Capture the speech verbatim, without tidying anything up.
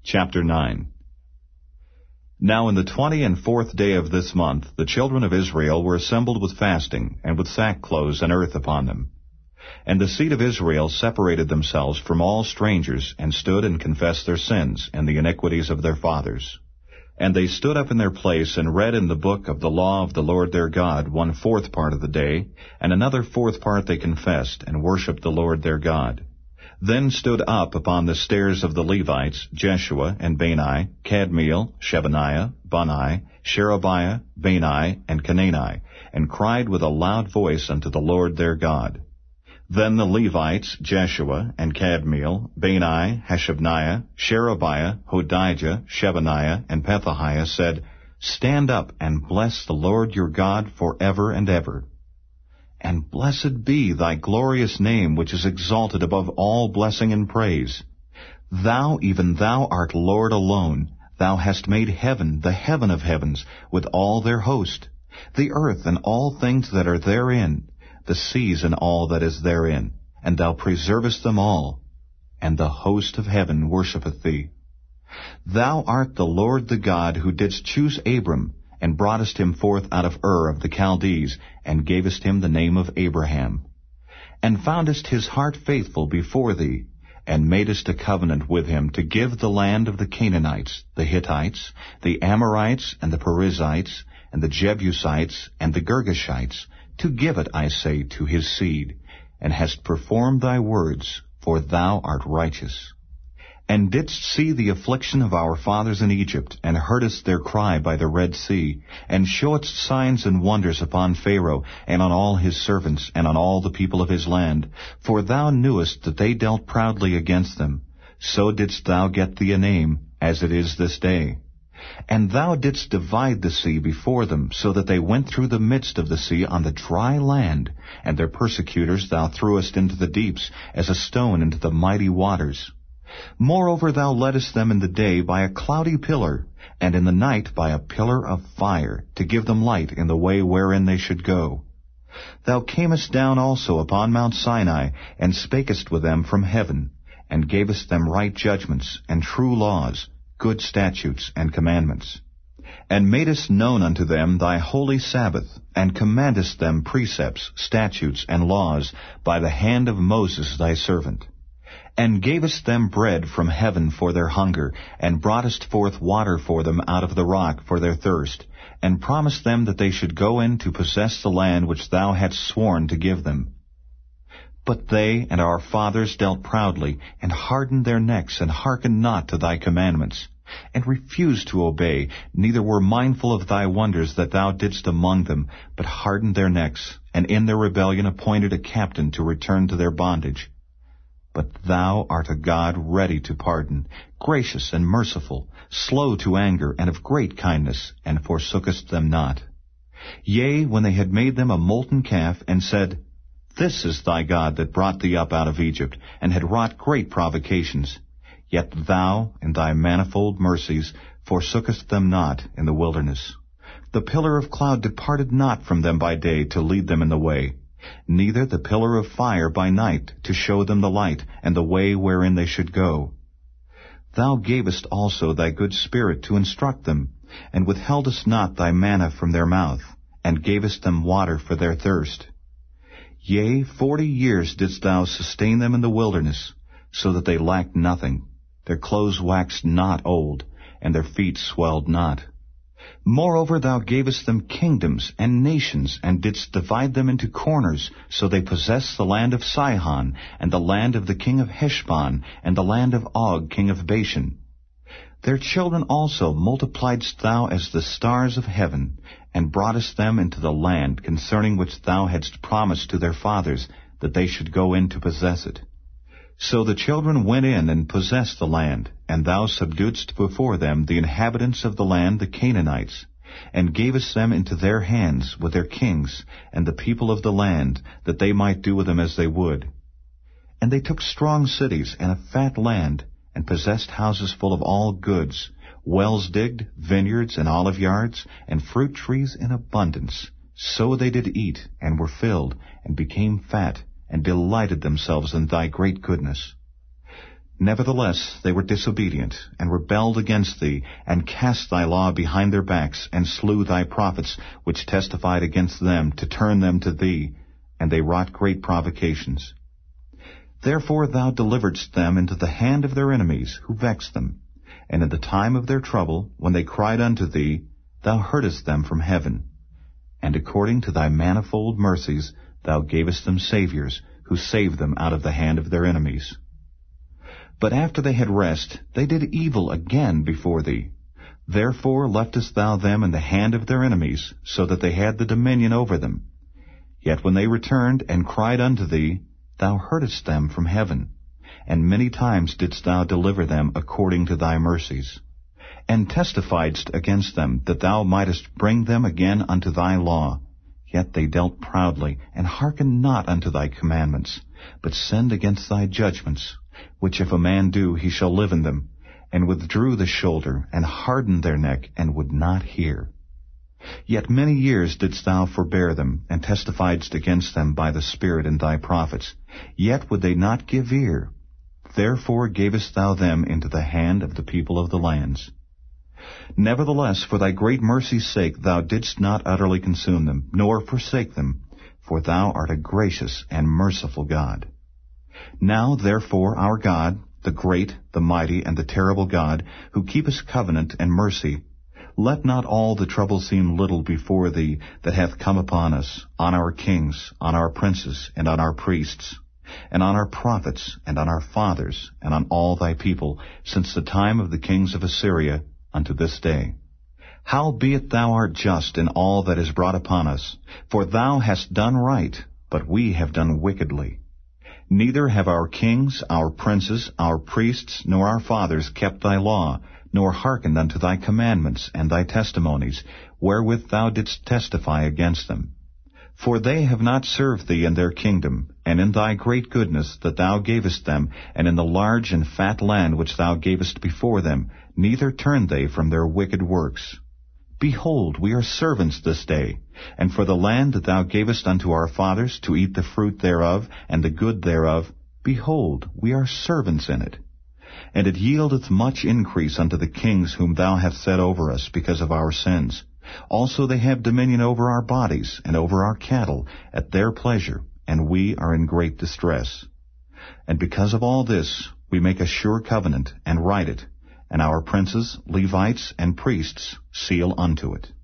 Chapter nine. Now in the twenty and fourth day of this month the children of Israel were assembled with fasting, and with sackcloths and earth upon them. And the seed of Israel separated themselves from all strangers, and stood and confessed their sins, and the iniquities of their fathers. And they stood up in their place, and read in the book of the law of the Lord their God one fourth part of the day, and another fourth part they confessed, and worshipped the Lord their God. Then stood up upon the stairs of the Levites Jeshua and Bani, Kadmiel, Shebaniah, Bunni, Sherebiah, Bani, and Canaani, and cried with a loud voice unto the Lord their God. Then the Levites Jeshua and Kadmiel, Bani, Hashabniah, Sherebiah, Hodijah, Shebaniah, and Pethahiah said, Stand up and bless the Lord your God forever and ever. And blessed be thy glorious name, which is exalted above all blessing and praise. Thou, even thou, art Lord alone. Thou hast made heaven, the heaven of heavens, with all their host, the earth and all things that are therein, the seas and all that is therein, and thou preservest them all, and the host of heaven worshippeth thee. Thou art the Lord the God, who didst choose Abram, and broughtest him forth out of Ur of the Chaldees, and gavest him the name of Abraham, and foundest his heart faithful before thee, and madest a covenant with him to give the land of the Canaanites, the Hittites, the Amorites, and the Perizzites, and the Jebusites, and the Girgashites, to give it, I say, to his seed, and hast performed thy words, for thou art righteous. And didst see the affliction of our fathers in Egypt, and heardest their cry by the Red Sea, and showedst signs and wonders upon Pharaoh, and on all his servants, and on all the people of his land. For thou knewest that they dealt proudly against them. So didst thou get thee a name, as it is this day. And thou didst divide the sea before them, so that they went through the midst of the sea on the dry land, and their persecutors thou threwest into the deeps, as a stone into the mighty waters. Moreover, thou leddest them in the day by a cloudy pillar, and in the night by a pillar of fire, to give them light in the way wherein they should go. Thou camest down also upon Mount Sinai, and spakest with them from heaven, and gavest them right judgments, and true laws, good statutes and commandments, and madest known unto them thy holy Sabbath, and commandest them precepts, statutes, and laws, by the hand of Moses thy servant. And gavest them bread from heaven for their hunger, and broughtest forth water for them out of the rock for their thirst, and promised them that they should go in to possess the land which thou hadst sworn to give them. But they and our fathers dealt proudly, and hardened their necks, and hearkened not to thy commandments, and refused to obey, neither were mindful of thy wonders that thou didst among them, but hardened their necks, and in their rebellion appointed a captain to return to their bondage. But thou art a God ready to pardon, gracious and merciful, slow to anger, and of great kindness, and forsookest them not. Yea, when they had made them a molten calf, and said, This is thy God that brought thee up out of Egypt, and had wrought great provocations. Yet thou, in thy manifold mercies, forsookest them not in the wilderness. The pillar of cloud departed not from them by day to lead them in the way, neither the pillar of fire by night to show them the light, and the way wherein they should go. Thou gavest also thy good Spirit to instruct them, and withheldest not thy manna from their mouth, and gavest them water for their thirst. Yea, forty years didst thou sustain them in the wilderness, so that they lacked nothing. Their clothes waxed not old, and their feet swelled not. Moreover, thou gavest them kingdoms and nations, and didst divide them into corners, so they possessed the land of Sihon, and the land of the king of Heshbon, and the land of Og king of Bashan. Their children also multipliedst thou as the stars of heaven, and broughtest them into the land concerning which thou hadst promised to their fathers, that they should go in to possess it. So the children went in and possessed the land, and thou subduedst before them the inhabitants of the land, the Canaanites, and gavest them into their hands with their kings, and the people of the land, that they might do with them as they would. And they took strong cities and a fat land, and possessed houses full of all goods, wells digged, vineyards and olive yards, and fruit trees in abundance. So they did eat, and were filled, and became fat, and delighted themselves in thy great goodness. Nevertheless they were disobedient, and rebelled against thee, and cast thy law behind their backs, and slew thy prophets, which testified against them, to turn them to thee, and they wrought great provocations. Therefore thou deliveredst them into the hand of their enemies, who vexed them. And in the time of their trouble, when they cried unto thee, thou heardest them from heaven. And according to thy manifold mercies thou gavest them saviors, who saved them out of the hand of their enemies. But after they had rest, they did evil again before thee. Therefore leftest thou them in the hand of their enemies, so that they had the dominion over them. Yet when they returned and cried unto thee, thou heardest them from heaven, and many times didst thou deliver them according to thy mercies, and testifiedst against them, that thou mightest bring them again unto thy law. Yet they dealt proudly, and hearkened not unto thy commandments, but sinned against thy judgments, which if a man do, he shall live in them, and withdrew the shoulder, and hardened their neck, and would not hear. Yet many years didst thou forbear them, and testifiedst against them by the Spirit in thy prophets. Yet would they not give ear. Therefore gavest thou them into the hand of the people of the lands. Nevertheless, for thy great mercy's sake, thou didst not utterly consume them, nor forsake them, for thou art a gracious and merciful God. Now, therefore, our God, the great, the mighty, and the terrible God, who keepest covenant and mercy, let not all the trouble seem little before thee that hath come upon us, on our kings, on our princes, and on our priests, and on our prophets, and on our fathers, and on all thy people, since the time of the kings of Assyria unto this day. Howbeit thou art just in all that is brought upon us, for thou hast done right, but we have done wickedly. Neither have our kings, our princes, our priests, nor our fathers kept thy law, nor hearkened unto thy commandments and thy testimonies, wherewith thou didst testify against them. For they have not served thee in their kingdom, and in thy great goodness that thou gavest them, and in the large and fat land which thou gavest before them, neither turned they from their wicked works. Behold, we are servants this day, and for the land that thou gavest unto our fathers, to eat the fruit thereof, and the good thereof, behold, we are servants in it. And it yieldeth much increase unto the kings whom thou hast set over us, because of our sins. Also they have dominion over our bodies, and over our cattle, at their pleasure, and we are in great distress. And because of all this, we make a sure covenant, and write it, and our princes, Levites, and priests seal unto it.